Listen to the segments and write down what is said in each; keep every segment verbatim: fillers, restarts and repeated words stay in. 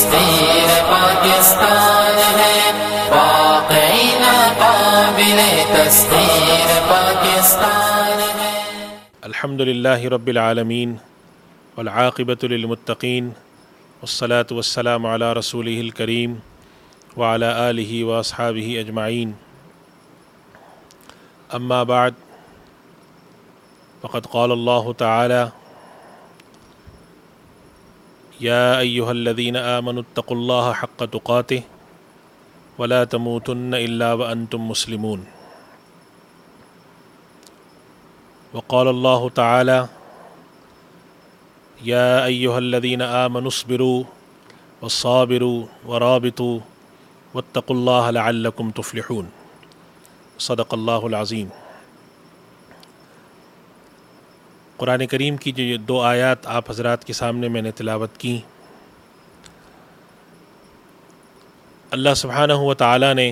تسخیر پاکستان ہے، واقعی ناقابل تسخیر پاکستان ہے۔ الحمدللہ رب العالمین والعاقبۃ للمتقین والصلاة والسلام علی رسولہ الکریم وعلی آلہ واصحابہ اجمعین، اما بعد فقد قال اللہ تعالی یا ایہا الذین آمنوا اتقوا اللہ حق تقاتہ ولا تموتن الا وانتم مسلمون، وقال اللہ تعالی یا ایہا الذین آمنوا اصبروا والصابروا ورابطوا واتقوا اللہ لعلکم تفلحون، صدق اللہ العظیم۔ قرآن کریم کی جو یہ دو آیات آپ حضرات کے سامنے میں نے تلاوت کی، اللہ سبحانہ و تعالی نے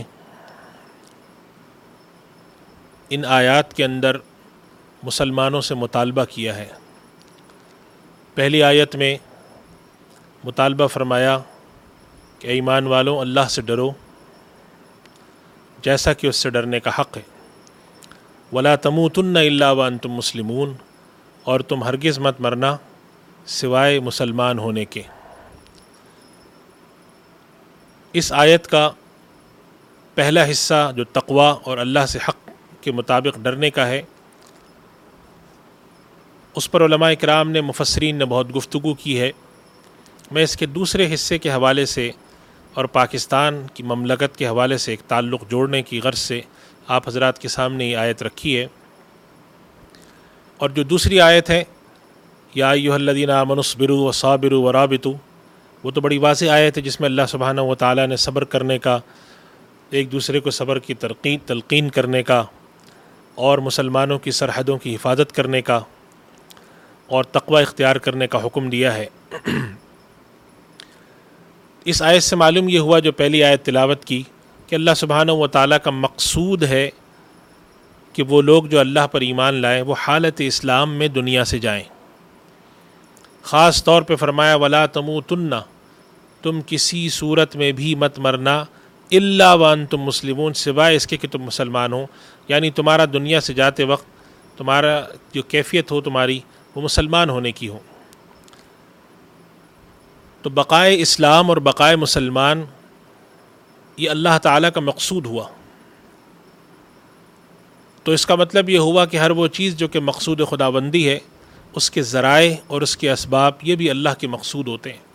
ان آیات کے اندر مسلمانوں سے مطالبہ کیا ہے۔ پہلی آیت میں مطالبہ فرمایا کہ اے ایمان والوں، اللہ سے ڈرو جیسا کہ اس سے ڈرنے کا حق ہے، وَلَا تَمُوتُنَّ إِلَّا وَأَنْتُمْ مُسْلِمُونَ، اور تم ہرگز مت مرنا سوائے مسلمان ہونے کے۔ اس آیت کا پہلا حصہ جو تقوی اور اللہ سے حق کے مطابق ڈرنے کا ہے، اس پر علماء اکرام نے مفسرین نے بہت گفتگو کی ہے۔ میں اس کے دوسرے حصے کے حوالے سے اور پاکستان کی مملکت کے حوالے سے ایک تعلق جوڑنے کی غرض سے آپ حضرات کے سامنے یہ آیت رکھی ہے۔ اور جو دوسری آیت ہے یا ایھا الذین آمنوا اصبروا وصابروا ورابطوا، وہ تو بڑی واضح آیت ہے جس میں اللہ سبحانہ و تعالیٰ نے صبر کرنے کا، ایک دوسرے کو صبر کی تلقین تلقین کرنے کا، اور مسلمانوں کی سرحدوں کی حفاظت کرنے کا اور تقوی اختیار کرنے کا حکم دیا ہے۔ اس آیت سے معلوم یہ ہوا جو پہلی آیت تلاوت کی کہ اللہ سبحانہ و تعالیٰ کا مقصود ہے کہ وہ لوگ جو اللہ پر ایمان لائیں وہ حالت اسلام میں دنیا سے جائیں۔ خاص طور پہ فرمایا وَلَا تَمُوتُنَّ، تم کسی صورت میں بھی مت مرنا الا وانتم مسلمون، سوائے اس کے کہ تم مسلمان ہو، یعنی تمہارا دنیا سے جاتے وقت تمہارا جو کیفیت ہو تمہاری وہ مسلمان ہونے کی ہو۔ تو بقائے اسلام اور بقائے مسلمان یہ اللہ تعالیٰ کا مقصود ہوا۔ تو اس کا مطلب یہ ہوا کہ ہر وہ چیز جو کہ مقصود خداوندی ہے، اس کے ذرائع اور اس کے اسباب یہ بھی اللہ کے مقصود ہوتے ہیں۔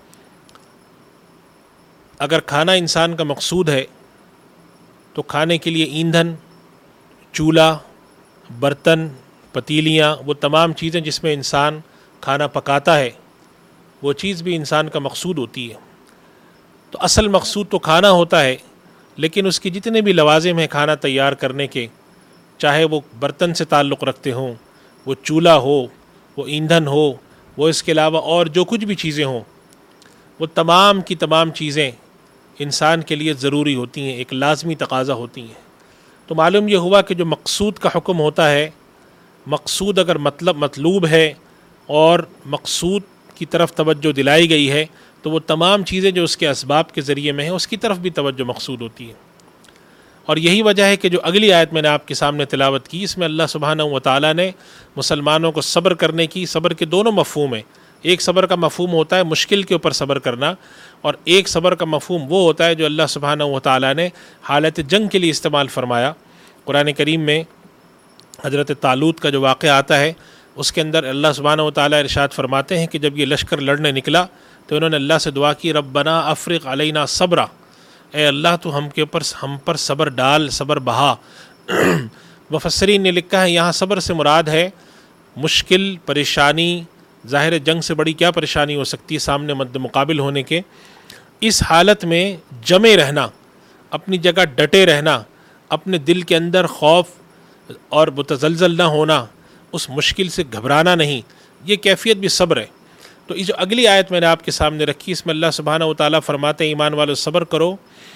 اگر کھانا انسان کا مقصود ہے تو کھانے کے لیے ایندھن، چولہا، برتن، پتیلیاں، وہ تمام چیزیں جس میں انسان کھانا پکاتا ہے، وہ چیز بھی انسان کا مقصود ہوتی ہے۔ تو اصل مقصود تو کھانا ہوتا ہے، لیکن اس کی جتنے بھی لوازم ہیں کھانا تیار کرنے کے، چاہے وہ برتن سے تعلق رکھتے ہوں، وہ چولہا ہو، وہ ایندھن ہو، وہ اس کے علاوہ اور جو کچھ بھی چیزیں ہوں، وہ تمام کی تمام چیزیں انسان کے لیے ضروری ہوتی ہیں، ایک لازمی تقاضا ہوتی ہیں۔ تو معلوم یہ ہوا کہ جو مقصود کا حکم ہوتا ہے، مقصود اگر مطلب مطلوب ہے اور مقصود کی طرف توجہ دلائی گئی ہے تو وہ تمام چیزیں جو اس کے اسباب کے ذریعے میں ہیں اس کی طرف بھی توجہ مقصود ہوتی ہے۔ اور یہی وجہ ہے کہ جو اگلی آیت میں نے آپ کے سامنے تلاوت کی، اس میں اللہ سبحانہ و تعالیٰ نے مسلمانوں کو صبر کرنے کی، صبر کے دونوں مفہوم ہیں۔ ایک صبر کا مفہوم ہوتا ہے مشکل کے اوپر صبر کرنا، اور ایک صبر کا مفہوم وہ ہوتا ہے جو اللہ سبحانہ و تعالیٰ نے حالت جنگ کے لیے استعمال فرمایا۔ قرآن کریم میں حضرت طالوت کا جو واقعہ آتا ہے، اس کے اندر اللہ سبحانہ و تعالیٰ ارشاد فرماتے ہیں کہ جب یہ لشکر لڑنے نکلا تو انہوں نے اللہ سے دعا کی، ربنا افرغ علینا صبرا، اے اللہ تو ہم کے اوپر ہم پر صبر ڈال، صبر بہا۔ مفسرین نے لکھا ہے یہاں صبر سے مراد ہے مشکل، پریشانی، ظاہر جنگ سے بڑی کیا پریشانی ہو سکتی ہے سامنے مد مقابل ہونے کے، اس حالت میں جمے رہنا، اپنی جگہ ڈٹے رہنا، اپنے دل کے اندر خوف اور متزلزل نہ ہونا، اس مشکل سے گھبرانا نہیں، یہ کیفیت بھی صبر ہے۔ تو یہ جو اگلی آیت میں نے آپ کے سامنے رکھی، اس میں اللہ سبحانہ و تعالیٰ فرماتے ہیں ایمان والو صبر کرو،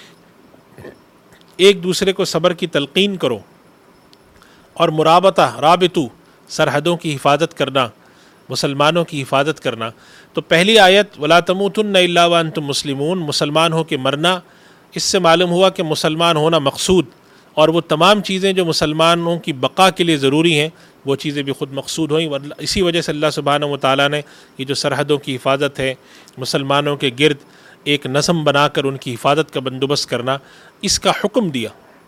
ایک دوسرے کو صبر کی تلقین کرو، اور مرابطہ، رابطو، سرحدوں کی حفاظت کرنا، مسلمانوں کی حفاظت کرنا. تو پہلی آیت وَلَا تَمُوتُنَّ إِلَّا وَأَنْتُمْ مُسْلِمُونَ، مسلمان ہو کے مرنا، اس سے معلوم ہوا کہ مسلمان ہونا مقصود، اور وہ تمام چیزیں جو مسلمانوں کی بقا کے لیے ضروری ہیں وہ چیزیں بھی خود مقصود ہوئیں. اسی وجہ سے اللہ سبحانہ و تعالیٰ نے یہ جو سرحدوں کی حفاظت ہے، مسلمانوں کے گرد ایک نظم بنا کر ان کی حفاظت کا بندوبست کرنا، اس کا حکم دیا.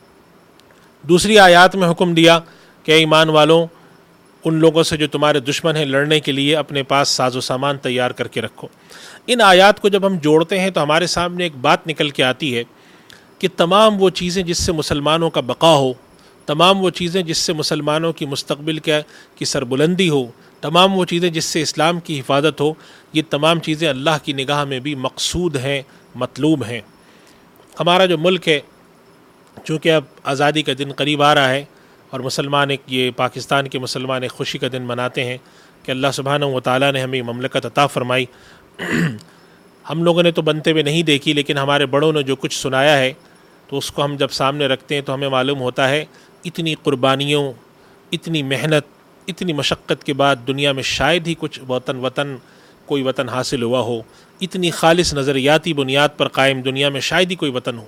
دوسری آیات میں حکم دیا کہ اے ایمان والوں، ان لوگوں سے جو تمہارے دشمن ہیں لڑنے کے لیے اپنے پاس ساز و سامان تیار کر کے رکھو. ان آیات کو جب ہم جوڑتے ہیں تو ہمارے سامنے ایک بات نکل کے آتی ہے کہ تمام وہ چیزیں جس سے مسلمانوں کا بقا ہو، تمام وہ چیزیں جس سے مسلمانوں کی مستقبل کی سربلندی ہو، تمام وہ چیزیں جس سے اسلام کی حفاظت ہو، یہ تمام چیزیں اللہ کی نگاہ میں بھی مقصود ہیں، مطلوب ہیں. ہمارا جو ملک ہے، چونکہ اب آزادی کا دن قریب آ رہا ہے اور مسلمان ایک یہ پاکستان کے مسلمان ایک خوشی کا دن مناتے ہیں کہ اللہ سبحانہ و تعالیٰ نے ہمیں مملکت عطا فرمائی. ہم لوگوں نے تو بنتے ہوئے نہیں دیکھی، لیکن ہمارے بڑوں نے جو کچھ سنایا ہے تو اس کو ہم جب سامنے رکھتے ہیں تو ہمیں معلوم ہوتا ہے اتنی قربانیوں، اتنی محنت، اتنی مشقت کے بعد دنیا میں شاید ہی کچھ وطن وطن کوئی وطن حاصل ہوا ہو، اتنی خالص نظریاتی بنیاد پر قائم دنیا میں شاید ہی کوئی وطن ہو.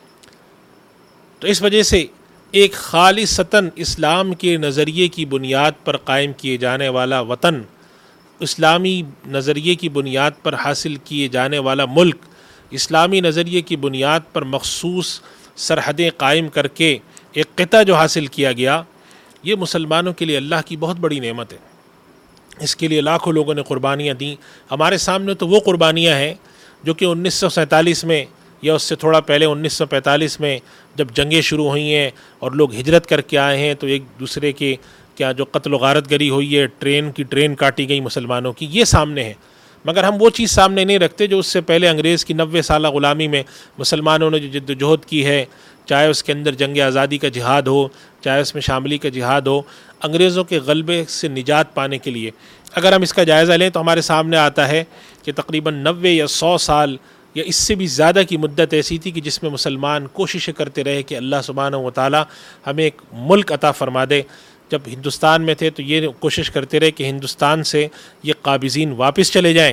تو اس وجہ سے ایک خالصتاً اسلام کے نظریے کی بنیاد پر قائم کیے جانے والا وطن، اسلامی نظریے کی بنیاد پر حاصل کیے جانے والا ملک، اسلامی نظریے کی بنیاد پر مخصوص سرحدیں قائم کر کے ایک خطہ جو حاصل کیا گیا، یہ مسلمانوں کے لیے اللہ کی بہت بڑی نعمت ہے. اس کے لیے لاکھوں لوگوں نے قربانیاں دیں. ہمارے سامنے تو وہ قربانیاں ہیں جو کہ انیس سو سینتالیس میں یا اس سے تھوڑا پہلے انیس سو پینتالیس میں جب جنگیں شروع ہوئی ہیں اور لوگ ہجرت کر کے آئے ہیں تو ایک دوسرے کے کیا جو قتل و غارت گری ہوئی ہے، ٹرین کی ٹرین کاٹی گئی مسلمانوں کی، یہ سامنے ہے. مگر ہم وہ چیز سامنے نہیں رکھتے جو اس سے پہلے انگریز کی نوے سالہ غلامی میں مسلمانوں نے جو جد و جہد کی ہے، چاہے اس کے اندر جنگ آزادی کا جہاد ہو، چاہے اس میں شاملی کا جہاد ہو، انگریزوں کے غلبے سے نجات پانے کے لیے. اگر ہم اس کا جائزہ لیں تو ہمارے سامنے آتا ہے کہ تقریباً نوے یا سو سال یا اس سے بھی زیادہ کی مدت ایسی تھی کہ جس میں مسلمان کوششیں کرتے رہے کہ اللہ سبحانہ و تعالیٰ ہمیں ایک ملک عطا فرما دے. جب ہندوستان میں تھے تو یہ کوشش کرتے رہے کہ ہندوستان سے یہ قابضین واپس چلے جائیں.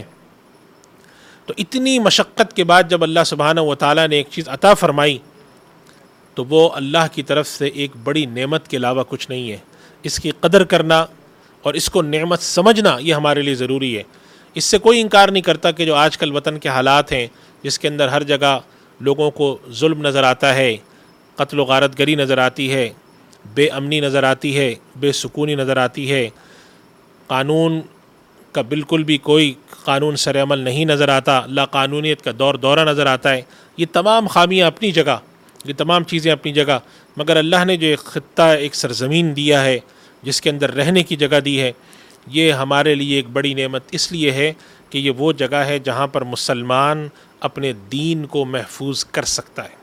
تو اتنی مشقت کے بعد جب اللہ سبحانہ و تعالیٰ نے ایک چیز عطا فرمائی تو وہ اللہ کی طرف سے ایک بڑی نعمت کے علاوہ کچھ نہیں ہے. اس کی قدر کرنا اور اس کو نعمت سمجھنا یہ ہمارے لیے ضروری ہے. اس سے کوئی انکار نہیں کرتا کہ جو آج کل وطن کے حالات ہیں جس کے اندر ہر جگہ لوگوں کو ظلم نظر آتا ہے، قتل و غارت گری نظر آتی ہے، بے امنی نظر آتی ہے، بے سکونی نظر آتی ہے، قانون کا بالکل بھی کوئی قانون سر عمل نہیں نظر آتا، لا قانونیت کا دور دورہ نظر آتا ہے. یہ تمام خامیاں اپنی جگہ، یہ تمام چیزیں اپنی جگہ، مگر اللہ نے جو ایک خطہ، ایک سرزمین دیا ہے جس کے اندر رہنے کی جگہ دی ہے، یہ ہمارے لیے ایک بڑی نعمت اس لیے ہے کہ یہ وہ جگہ ہے جہاں پر مسلمان اپنے دین کو محفوظ کر سکتا ہے.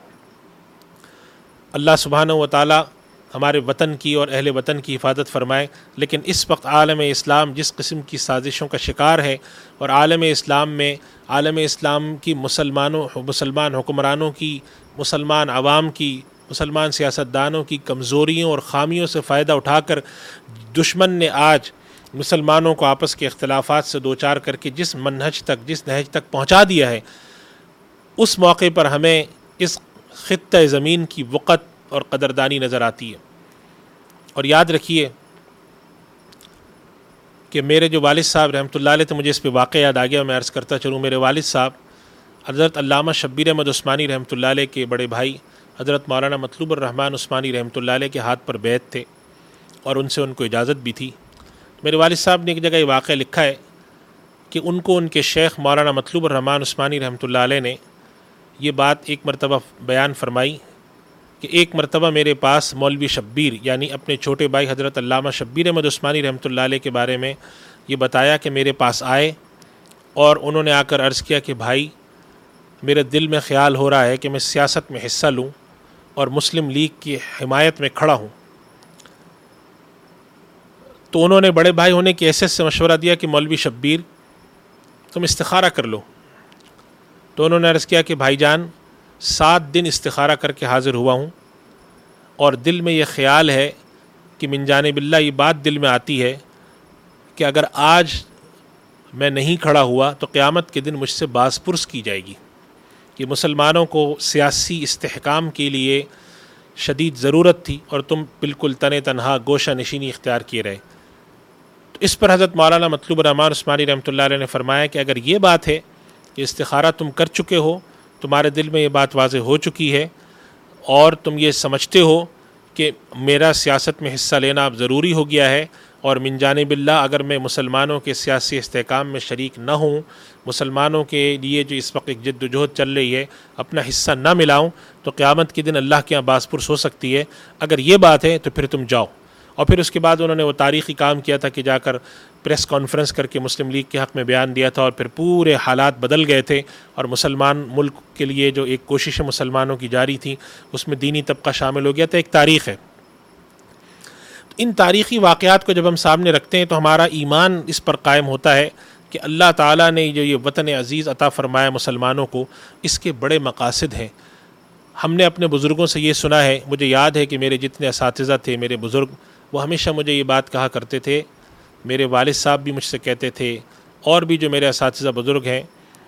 اللہ سبحانہ و تعالیٰ ہمارے وطن کی اور اہل وطن کی حفاظت فرمائے. لیکن اس وقت عالم اسلام جس قسم کی سازشوں کا شکار ہے اور عالم اسلام میں عالم اسلام کی مسلمانوں مسلمان حکمرانوں کی، مسلمان عوام کی، مسلمان سیاستدانوں کی کمزوریوں اور خامیوں سے فائدہ اٹھا کر دشمن نے آج مسلمانوں کو آپس کے اختلافات سے دوچار کر کے جس منہج تک، جس نہج تک پہنچا دیا ہے، اس موقع پر ہمیں اس خطہ زمین کی وقت اور قدردانی نظر آتی ہے. اور یاد رکھیے کہ میرے جو والد صاحب رحمۃ اللہ علیہ تھے، مجھے اس پہ واقعہ یاد آ گیا، میں عرض کرتا چلوں. میرے والد صاحب حضرت علامہ شبیر احمد عثمانی رحمۃ اللہ علیہ کے بڑے بھائی حضرت مولانا مطلوب الرحمن عثمانی رحمۃ اللہ علیہ کے ہاتھ پر بیعت تھے اور ان سے ان کو اجازت بھی تھی. میرے والد صاحب نے ایک جگہ یہ واقعہ لکھا ہے کہ ان کو ان کے شیخ مولانا مطلوب الرحمن عثمانی رحمۃ اللہ علیہ نے یہ بات ایک مرتبہ بیان فرمائی کہ ایک مرتبہ میرے پاس مولوی شبیر یعنی اپنے چھوٹے بھائی حضرت علامہ شبیر احمد عثمانی رحمۃ اللہ علیہ کے بارے میں یہ بتایا کہ میرے پاس آئے اور انہوں نے آ کر عرض کیا کہ بھائی میرے دل میں خیال ہو رہا ہے کہ میں سیاست میں حصہ لوں اور مسلم لیگ کی حمایت میں کھڑا ہوں. تو انہوں نے بڑے بھائی ہونے کی حیثیت سے مشورہ دیا کہ مولوی شبیر تم استخارہ کر لو. تو انہوں نے عرض کیا کہ بھائی جان سات دن استخارہ کر کے حاضر ہوا ہوں اور دل میں یہ خیال ہے کہ من جانب اللہ یہ بات دل میں آتی ہے کہ اگر آج میں نہیں کھڑا ہوا تو قیامت کے دن مجھ سے باز پرس کی جائے گی کہ مسلمانوں کو سیاسی استحکام کے لیے شدید ضرورت تھی اور تم بالکل تن تنہا گوشہ نشینی اختیار کیے رہے. تو اس پر حضرت مولانا مطلوب الرحمان عثمانی رحمۃ اللہ علیہ نے فرمایا کہ اگر یہ بات ہے کہ استخارہ تم کر چکے ہو، تمہارے دل میں یہ بات واضح ہو چکی ہے اور تم یہ سمجھتے ہو کہ میرا سیاست میں حصہ لینا اب ضروری ہو گیا ہے، اور من جانب اللہ اگر میں مسلمانوں کے سیاسی استحکام میں شریک نہ ہوں، مسلمانوں کے لیے جو اس وقت ایک جد و جہد چل رہی ہے اپنا حصہ نہ ملاؤں، تو قیامت کے دن اللہ کے یہاں باز پرس ہو سکتی ہے. اگر یہ بات ہے تو پھر تم جاؤ. اور پھر اس کے بعد انہوں نے وہ تاریخی کام کیا تھا کہ جا کر پریس کانفرنس کر کے مسلم لیگ کے حق میں بیان دیا تھا، اور پھر پورے حالات بدل گئے تھے اور مسلمان ملک کے لیے جو ایک کوشش مسلمانوں کی جاری تھی اس میں دینی طبقہ شامل ہو گیا تھا. ایک تاریخ ہے. ان تاریخی واقعات کو جب ہم سامنے رکھتے ہیں تو ہمارا ایمان اس پر قائم ہوتا ہے کہ اللہ تعالیٰ نے جو یہ وطن عزیز عطا فرمایا مسلمانوں کو، اس کے بڑے مقاصد ہیں. ہم نے اپنے بزرگوں سے یہ سنا ہے، مجھے یاد ہے کہ میرے جتنے اساتذہ تھے، میرے بزرگ، وہ ہمیشہ مجھے یہ بات کہا کرتے تھے، میرے والد صاحب بھی مجھ سے کہتے تھے اور بھی جو میرے اساتذہ بزرگ ہیں،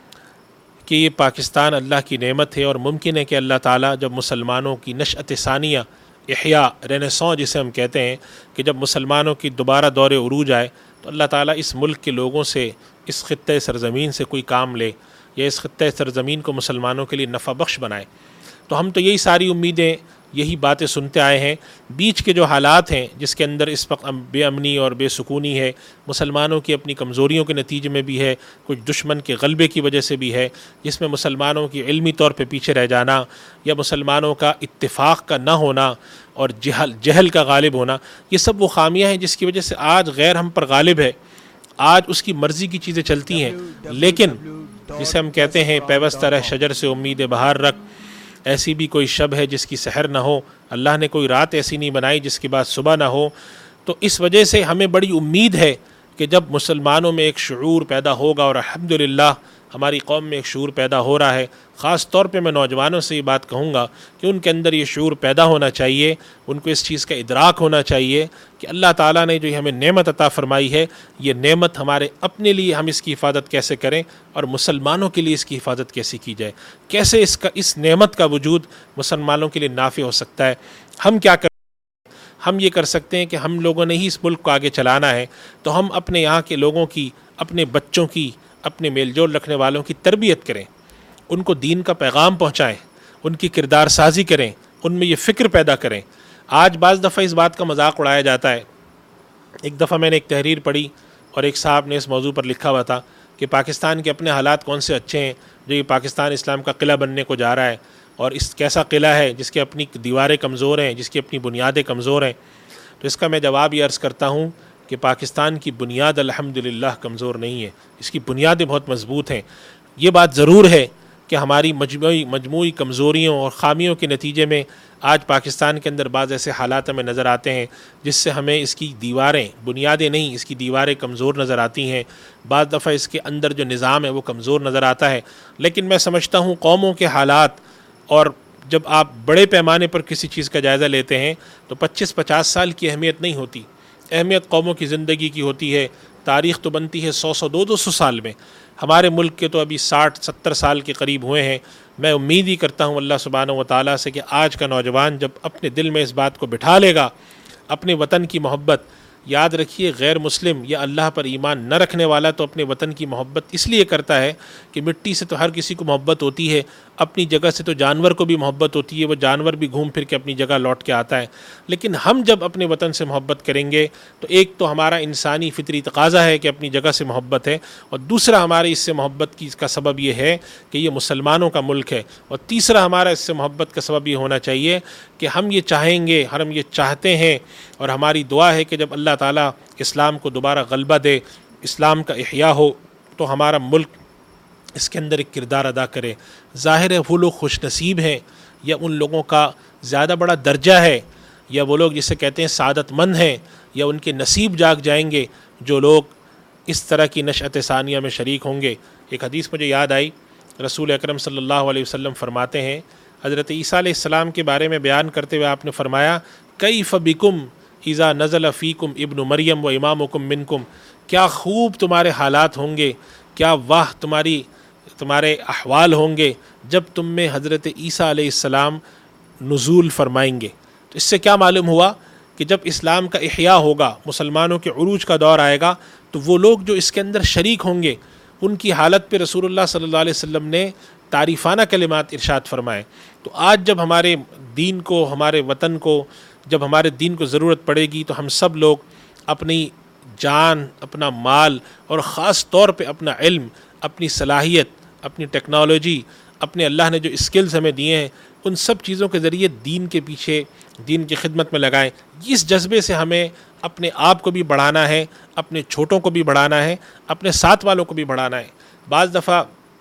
کہ یہ پاکستان اللہ کی نعمت ہے اور ممکن ہے کہ اللہ تعالیٰ جب مسلمانوں کی نشأت ثانیہ، احیاء، رینیسانس جسے ہم کہتے ہیں، کہ جب مسلمانوں کی دوبارہ دور عروج آئے تو اللہ تعالیٰ اس ملک کے لوگوں سے، اس خطۂ سرزمین سے کوئی کام لے یا اس خطۂ سرزمین کو مسلمانوں کے لیے نفع بخش بنائے. تو ہم تو یہی ساری امیدیں، یہی باتیں سنتے آئے ہیں. بیچ کے جو حالات ہیں جس کے اندر اس وقت بے امنی اور بے سکونی ہے، مسلمانوں کی اپنی کمزوریوں کے نتیجے میں بھی ہے، کچھ دشمن کے غلبے کی وجہ سے بھی ہے، جس میں مسلمانوں کی علمی طور پہ پیچھے رہ جانا یا مسلمانوں کا اتفاق کا نہ ہونا اور جہل جہل کا غالب ہونا، یہ سب وہ خامیاں ہیں جس کی وجہ سے آج غیر ہم پر غالب ہے. آج اس کی مرضی کی چیزیں چلتی ہیں، لیکن جسے ہم کہتے ہیں پیوستہ رہ شجر سے امید بہار رکھ، ایسی بھی کوئی شب ہے جس کی سحر نہ ہو، اللہ نے کوئی رات ایسی نہیں بنائی جس کے بعد صبح نہ ہو. تو اس وجہ سے ہمیں بڑی امید ہے کہ جب مسلمانوں میں ایک شعور پیدا ہوگا، اور الحمدللہ ہماری قوم میں ایک شعور پیدا ہو رہا ہے. خاص طور پہ میں نوجوانوں سے یہ بات کہوں گا کہ ان کے اندر یہ شعور پیدا ہونا چاہیے، ان کو اس چیز کا ادراک ہونا چاہیے کہ اللہ تعالیٰ نے جو ہمیں نعمت عطا فرمائی ہے، یہ نعمت ہمارے اپنے لیے ہم اس کی حفاظت کیسے کریں اور مسلمانوں کے لیے اس کی حفاظت کیسے کی جائے، کیسے اس کا اس نعمت کا وجود مسلمانوں کے لیے نافع ہو سکتا ہے. ہم کیا کر ہم یہ کر سکتے ہیں کہ ہم لوگوں نے ہی اس ملک کو آگے چلانا ہے، تو ہم اپنے یہاں کے لوگوں کی، اپنے بچوں کی، اپنے میل جول رکھنے والوں کی تربیت کریں، ان کو دین کا پیغام پہنچائیں، ان کی کردار سازی کریں، ان میں یہ فکر پیدا کریں. آج بعض دفعہ اس بات کا مذاق اڑایا جاتا ہے. ایک دفعہ میں نے ایک تحریر پڑھی اور ایک صاحب نے اس موضوع پر لکھا ہوا تھا کہ پاکستان کے اپنے حالات کون سے اچھے ہیں جو یہ پاکستان اسلام کا قلعہ بننے کو جا رہا ہے، اور اس کیسا قلعہ ہے جس کی اپنی دیواریں کمزور ہیں، جس کی اپنی بنیادیں کمزور ہیں. تو اس کا میں جواب یہ عرض کرتا ہوں کہ پاکستان کی بنیاد الحمدللہ کمزور نہیں ہے، اس کی بنیادیں بہت مضبوط ہیں. یہ بات ضرور ہے کہ ہماری مجموعی مجموعی کمزوریوں اور خامیوں کے نتیجے میں آج پاکستان کے اندر بعض ایسے حالات ہمیں نظر آتے ہیں جس سے ہمیں اس کی دیواریں، بنیادیں نہیں، اس کی دیواریں کمزور نظر آتی ہیں. بعض دفعہ اس کے اندر جو نظام ہے وہ کمزور نظر آتا ہے. لیکن میں سمجھتا ہوں قوموں کے حالات، اور جب آپ بڑے پیمانے پر کسی چیز کا جائزہ لیتے ہیں تو پچیس پچاس سال کی اہمیت نہیں ہوتی، اہمیت قوموں کی زندگی کی ہوتی ہے. تاریخ تو بنتی ہے سو سو دو دو سو سال میں. ہمارے ملک کے تو ابھی ساٹھ ستر سال کے قریب ہوئے ہیں. میں امید ہی کرتا ہوں اللہ سبحانہ و تعالیٰ سے کہ آج کا نوجوان جب اپنے دل میں اس بات کو بٹھا لے گا، اپنے وطن کی محبت، یاد رکھیے غیر مسلم یا اللہ پر ایمان نہ رکھنے والا تو اپنے وطن کی محبت اس لیے کرتا ہے کہ مٹی سے تو ہر کسی کو محبت ہوتی ہے، اپنی جگہ سے تو جانور کو بھی محبت ہوتی ہے، وہ جانور بھی گھوم پھر کے اپنی جگہ لوٹ کے آتا ہے. لیکن ہم جب اپنے وطن سے محبت کریں گے تو ایک تو ہمارا انسانی فطری تقاضا ہے کہ اپنی جگہ سے محبت ہے، اور دوسرا ہماری اس سے محبت کی اس کا سبب یہ ہے کہ یہ مسلمانوں کا ملک ہے، اور تیسرا ہمارا اس سے محبت کا سبب یہ ہونا چاہیے کہ ہم یہ چاہیں گے، ہم یہ چاہتے ہیں، اور ہماری دعا ہے کہ جب اللہ تعالیٰ اسلام کو دوبارہ غلبہ دے، اسلام کا احیاء ہو، تو ہمارا ملک اس کے اندر ایک کردار ادا کرے. ظاہر ہے وہ لوگ خوش نصیب ہیں یا ان لوگوں کا زیادہ بڑا درجہ ہے، یا وہ لوگ جسے کہتے ہیں سعادت مند ہیں، یا ان کے نصیب جاگ جائیں گے جو لوگ اس طرح کی نشأت ثانیہ میں شریک ہوں گے. ایک حدیث مجھے یاد آئی، رسول اکرم صلی اللہ علیہ وسلم فرماتے ہیں، حضرت عیسیٰ علیہ السلام کے بارے میں بیان کرتے ہوئے آپ نے فرمایا، کیف بکم اذا نزل فیکم ابن مریم و امامکم منکم، کیا خوب تمہارے حالات ہوں گے، کیا واہ تمہاری تمہارے احوال ہوں گے جب تم میں حضرت عیسیٰ علیہ السلام نزول فرمائیں گے۔ تو اس سے کیا معلوم ہوا کہ جب اسلام کا احیاء ہوگا، مسلمانوں کے عروج کا دور آئے گا، تو وہ لوگ جو اس کے اندر شریک ہوں گے ان کی حالت پہ رسول اللہ صلی اللہ علیہ وسلم نے تعریفانہ کلمات ارشاد فرمائے۔ تو آج جب ہمارے دین کو، ہمارے وطن کو، جب ہمارے دین کو ضرورت پڑے گی تو ہم سب لوگ اپنی جان، اپنا مال اور خاص طور پہ اپنا علم، اپنی صلاحیت، اپنی ٹیکنالوجی، اپنے اللہ نے جو اسکلز ہمیں دیے ہیں، ان سب چیزوں کے ذریعے دین کے پیچھے، دین کی خدمت میں لگائیں۔ اس جذبے سے ہمیں اپنے آپ کو بھی بڑھانا ہے، اپنے چھوٹوں کو بھی بڑھانا ہے، اپنے ساتھ والوں کو بھی بڑھانا ہے۔ بعض دفعہ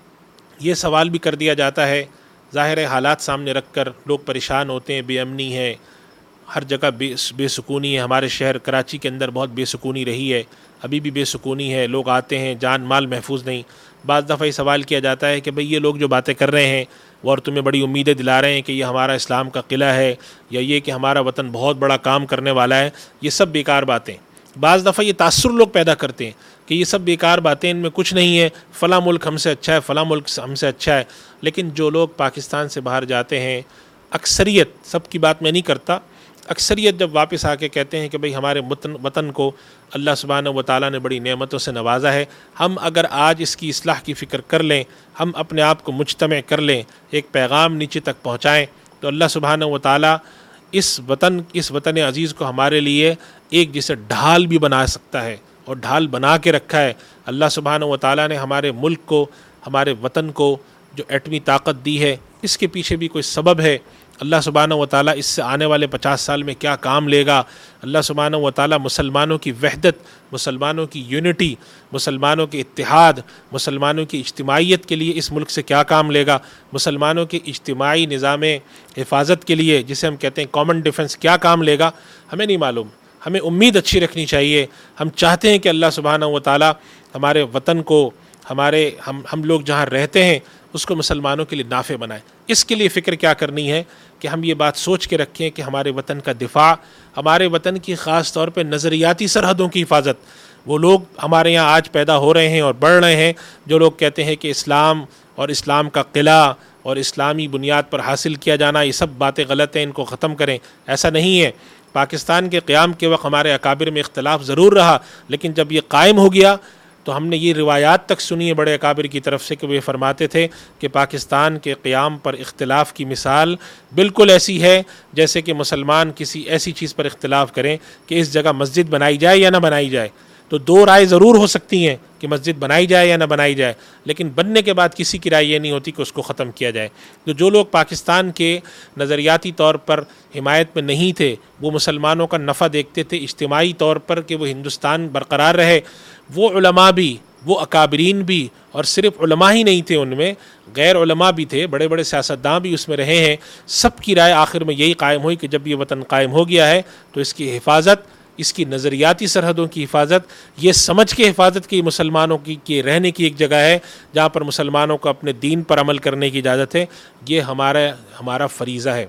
یہ سوال بھی کر دیا جاتا ہے، ظاہر حالات سامنے رکھ کر لوگ پریشان ہوتے ہیں، بے امنی ہے، ہر جگہ بے بے سکونی ہے۔ ہمارے شہر کراچی کے اندر بہت بے سکونی رہی ہے، ابھی بھی بے سکونی ہے، لوگ آتے ہیں، جان مال محفوظ نہیں۔ بعض دفعہ یہ سوال کیا جاتا ہے کہ بھئی یہ لوگ جو باتیں کر رہے ہیں وہ اور تمہیں بڑی امیدیں دلا رہے ہیں کہ یہ ہمارا اسلام کا قلعہ ہے، یا یہ کہ ہمارا وطن بہت بڑا کام کرنے والا ہے، یہ سب بیکار باتیں۔ بعض دفعہ یہ تاثر لوگ پیدا کرتے ہیں کہ یہ سب بیکار باتیں، ان میں کچھ نہیں ہے، فلاں ملک ہم سے اچھا ہے، فلاں ملک ہم سے اچھا ہے۔ لیکن جو لوگ پاکستان سے باہر جاتے ہیں، اکثریت، سب کی بات میں نہیں کرتا، اکثریت جب واپس آ کے کہتے ہیں کہ بھئی ہمارے وطن کو اللہ سبحانہ و تعالیٰ نے بڑی نعمتوں سے نوازا ہے، ہم اگر آج اس کی اصلاح کی فکر کر لیں، ہم اپنے آپ کو مجتمع کر لیں، ایک پیغام نیچے تک پہنچائیں، تو اللہ سبحانہ و تعالیٰ اس وطن اس وطن عزیز کو ہمارے لیے ایک جیسے ڈھال بھی بنا سکتا ہے، اور ڈھال بنا کے رکھا ہے۔ اللہ سبحانہ و تعالیٰ نے ہمارے ملک کو، ہمارے وطن کو جو ایٹمی طاقت دی ہے، اس کے پیچھے بھی کوئی سبب ہے۔ اللہ سبحانہ و تعالیٰ اس سے آنے والے پچاس سال میں کیا کام لے گا، اللہ سبحانہ و تعالیٰ مسلمانوں کی وحدت، مسلمانوں کی یونٹی، مسلمانوں کے اتحاد، مسلمانوں کی اجتماعیت کے لیے اس ملک سے کیا کام لے گا، مسلمانوں کے اجتماعی نظام حفاظت کے لیے جسے ہم کہتے ہیں کامن ڈیفنس کیا کام لے گا، ہمیں نہیں معلوم۔ ہمیں امید اچھی رکھنی چاہیے، ہم چاہتے ہیں کہ اللہ سبحانہ و تعالیٰ ہمارے وطن کو، ہمارے ہم ہم لوگ جہاں رہتے ہیں اس کو مسلمانوں کے لیے نافع بنائے۔ اس کے لیے فکر کیا کرنی ہے کہ ہم یہ بات سوچ کے رکھیں کہ ہمارے وطن کا دفاع، ہمارے وطن کی خاص طور پہ نظریاتی سرحدوں کی حفاظت، وہ لوگ ہمارے یہاں آج پیدا ہو رہے ہیں اور بڑھ رہے ہیں جو لوگ کہتے ہیں کہ اسلام اور اسلام کا قلعہ اور اسلامی بنیاد پر حاصل کیا جانا یہ سب باتیں غلط ہیں، ان کو ختم کریں۔ ایسا نہیں ہے۔ پاکستان کے قیام کے وقت ہمارے اکابر میں اختلاف ضرور رہا، لیکن جب یہ قائم ہو گیا تو ہم نے یہ روایات تک سنی ہے بڑے اکابر کی طرف سے کہ وہ یہ فرماتے تھے کہ پاکستان کے قیام پر اختلاف کی مثال بالکل ایسی ہے جیسے کہ مسلمان کسی ایسی چیز پر اختلاف کریں کہ اس جگہ مسجد بنائی جائے یا نہ بنائی جائے۔ تو دو رائے ضرور ہو سکتی ہیں کہ مسجد بنائی جائے یا نہ بنائی جائے، لیکن بننے کے بعد کسی کی رائے یہ نہیں ہوتی کہ اس کو ختم کیا جائے۔ تو جو لوگ پاکستان کے نظریاتی طور پر حمایت میں نہیں تھے، وہ مسلمانوں کا نفع دیکھتے تھے اجتماعی طور پر کہ وہ ہندوستان برقرار رہے، وہ علماء بھی، وہ اکابرین بھی، اور صرف علماء ہی نہیں تھے، ان میں غیر علماء بھی تھے، بڑے بڑے سیاستداں بھی اس میں رہے ہیں۔ سب کی رائے آخر میں یہی قائم ہوئی کہ جب یہ وطن قائم ہو گیا ہے تو اس کی حفاظت، اس کی نظریاتی سرحدوں کی حفاظت، یہ سمجھ کے حفاظت کی مسلمانوں کی کہ رہنے کی ایک جگہ ہے جہاں پر مسلمانوں کو اپنے دین پر عمل کرنے کی اجازت ہے، یہ ہمارا ہمارا فریضہ ہے۔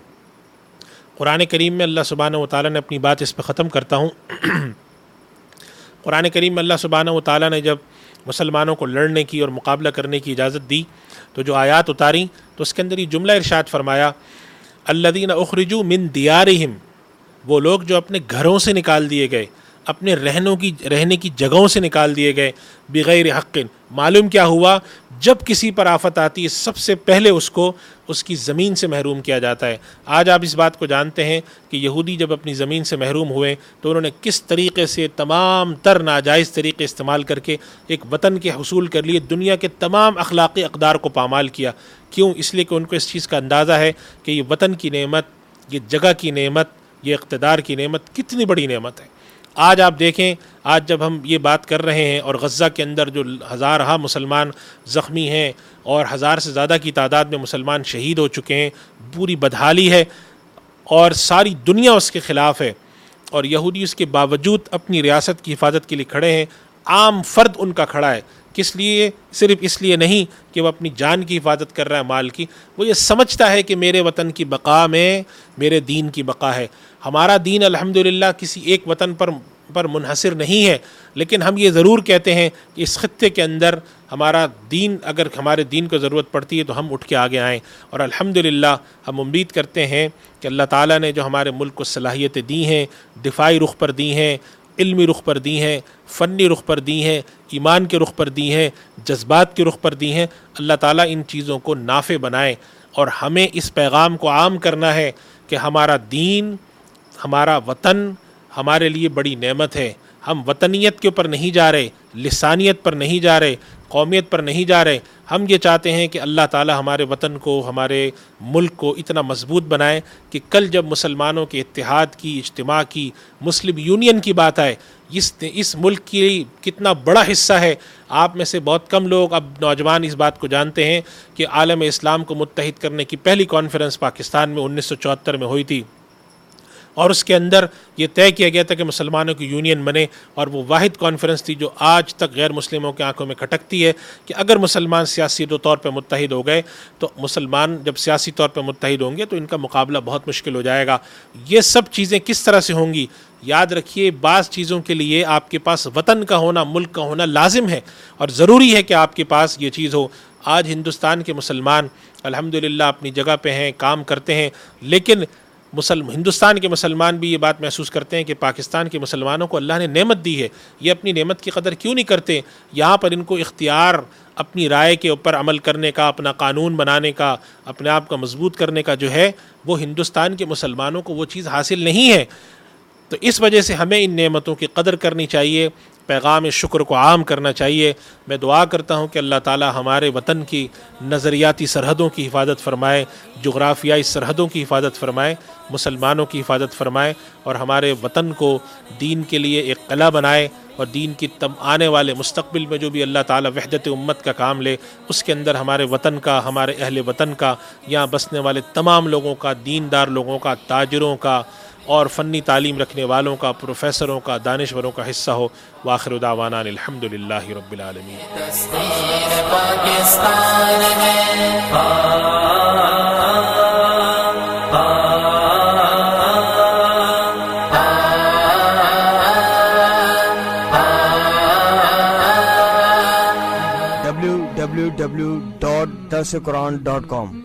قرآن کریم میں اللہ سبحانہ و تعالیٰ نے اپنی بات اس پہ ختم کرتا ہوں۔ قرآن کریم میں اللہ سبحانہ و تعالیٰ نے جب مسلمانوں کو لڑنے کی اور مقابلہ کرنے کی اجازت دی تو جو آیات اتاری تو اس کے اندر یہ جملہ ارشاد فرمایا، الذین اخرجوا من دیارہم، وہ لوگ جو اپنے گھروں سے نکال دیے گئے، اپنے رہنوں کی رہنے کی جگہوں سے نکال دیے گئے، بغیر حق۔ معلوم کیا ہوا؟ جب کسی پر آفت آتی ہے سب سے پہلے اس کو اس کی زمین سے محروم کیا جاتا ہے۔ آج آپ اس بات کو جانتے ہیں کہ یہودی جب اپنی زمین سے محروم ہوئے تو انہوں نے کس طریقے سے تمام تر ناجائز طریقے استعمال کر کے ایک وطن کے حصول کر لیے، دنیا کے تمام اخلاقی اقدار کو پامال کیا۔ کیوں؟ اس لیے کہ ان کو اس چیز کا اندازہ ہے کہ یہ وطن کی نعمت، یہ جگہ کی نعمت، یہ اقتدار کی نعمت کتنی بڑی نعمت ہے۔ آج آپ دیکھیں، آج جب ہم یہ بات کر رہے ہیں اور غزہ کے اندر جو ہزارہا مسلمان زخمی ہیں اور ہزار سے زیادہ کی تعداد میں مسلمان شہید ہو چکے ہیں، پوری بدحالی ہے اور ساری دنیا اس کے خلاف ہے، اور یہودی اس کے باوجود اپنی ریاست کی حفاظت کے لیے کھڑے ہیں۔ عام فرد ان کا کھڑا ہے، کس لیے؟ صرف اس لیے نہیں کہ وہ اپنی جان کی حفاظت کر رہا ہے، مال کی، وہ یہ سمجھتا ہے کہ میرے وطن کی بقا میں میرے دین کی بقا ہے۔ ہمارا دین الحمدللہ کسی ایک وطن پر پر منحصر نہیں ہے، لیکن ہم یہ ضرور کہتے ہیں کہ اس خطے کے اندر ہمارا دین، اگر ہمارے دین کو ضرورت پڑتی ہے تو ہم اٹھ کے آگے آئیں، اور الحمدللہ ہم امید کرتے ہیں کہ اللہ تعالیٰ نے جو ہمارے ملک کو صلاحیتیں دی ہیں، دفاعی رخ پر دی ہیں، علمی رخ پر دی ہیں، فنی رخ پر دی ہیں، ایمان کے رخ پر دی ہیں، جذبات کے رخ پر دی ہیں، اللہ تعالیٰ ان چیزوں کو نافع بنائے، اور ہمیں اس پیغام کو عام کرنا ہے کہ ہمارا دین، ہمارا وطن ہمارے لیے بڑی نعمت ہے۔ ہم وطنیت کے اوپر نہیں جا رہے، لسانیت پر نہیں جا رہے، قومیت پر نہیں جا رہے، ہم یہ چاہتے ہیں کہ اللہ تعالی ہمارے وطن کو، ہمارے ملک کو اتنا مضبوط بنائے کہ کل جب مسلمانوں کے اتحاد کی، اجتماع کی، مسلم یونین کی بات آئے، اس اس ملک کی کتنا بڑا حصہ ہے۔ آپ میں سے بہت کم لوگ، اب نوجوان اس بات کو جانتے ہیں کہ عالم اسلام کو متحد کرنے کی پہلی کانفرنس پاکستان میں انیس سو چوہتر میں ہوئی تھی، اور اس کے اندر یہ طے کیا گیا تھا کہ مسلمانوں کی یونین بنے، اور وہ واحد کانفرنس تھی جو آج تک غیر مسلموں کے آنکھوں میں کھٹکتی ہے کہ اگر مسلمان سیاسی طور پہ متحد ہو گئے تو مسلمان جب سیاسی طور پہ متحد ہوں گے تو ان کا مقابلہ بہت مشکل ہو جائے گا۔ یہ سب چیزیں کس طرح سے ہوں گی؟ یاد رکھیے، بعض چیزوں کے لیے آپ کے پاس وطن کا ہونا، ملک کا ہونا لازم ہے، اور ضروری ہے کہ آپ کے پاس یہ چیز ہو۔ آج ہندوستان کے مسلمان الحمدللہ اپنی جگہ پہ ہیں، کام کرتے ہیں، لیکن مسلم ہندوستان کے مسلمان بھی یہ بات محسوس کرتے ہیں کہ پاکستان کے مسلمانوں کو اللہ نے نعمت دی ہے، یہ اپنی نعمت کی قدر کیوں نہیں کرتے؟ یہاں پر ان کو اختیار، اپنی رائے کے اوپر عمل کرنے کا، اپنا قانون بنانے کا، اپنے آپ کو مضبوط کرنے کا جو ہے، وہ ہندوستان کے مسلمانوں کو وہ چیز حاصل نہیں ہے۔ تو اس وجہ سے ہمیں ان نعمتوں کی قدر کرنی چاہیے، پیغام شکر کو عام کرنا چاہیے۔ میں دعا کرتا ہوں کہ اللہ تعالی ہمارے وطن کی نظریاتی سرحدوں کی حفاظت فرمائے، جغرافیائی سرحدوں کی حفاظت فرمائے، مسلمانوں کی حفاظت فرمائے، اور ہمارے وطن کو دین کے لیے ایک قلعہ بنائے، اور دین کی تم آنے والے مستقبل میں جو بھی اللہ تعالی وحدت امت کا کام لے، اس کے اندر ہمارے وطن کا، ہمارے اہل وطن کا، یہاں بسنے والے تمام لوگوں کا، دیندار لوگوں کا، تاجروں کا، اور فنی تعلیم رکھنے والوں کا، پروفیسروں کا، دانشوروں کا حصہ ہو۔ وآخر دعوانا الحمدللہ رب العالمین۔ تسخیر پاکستان ہے، ڈبلیو ڈبلیو ڈبلیو ڈاٹ دس قرآن ڈاٹ کام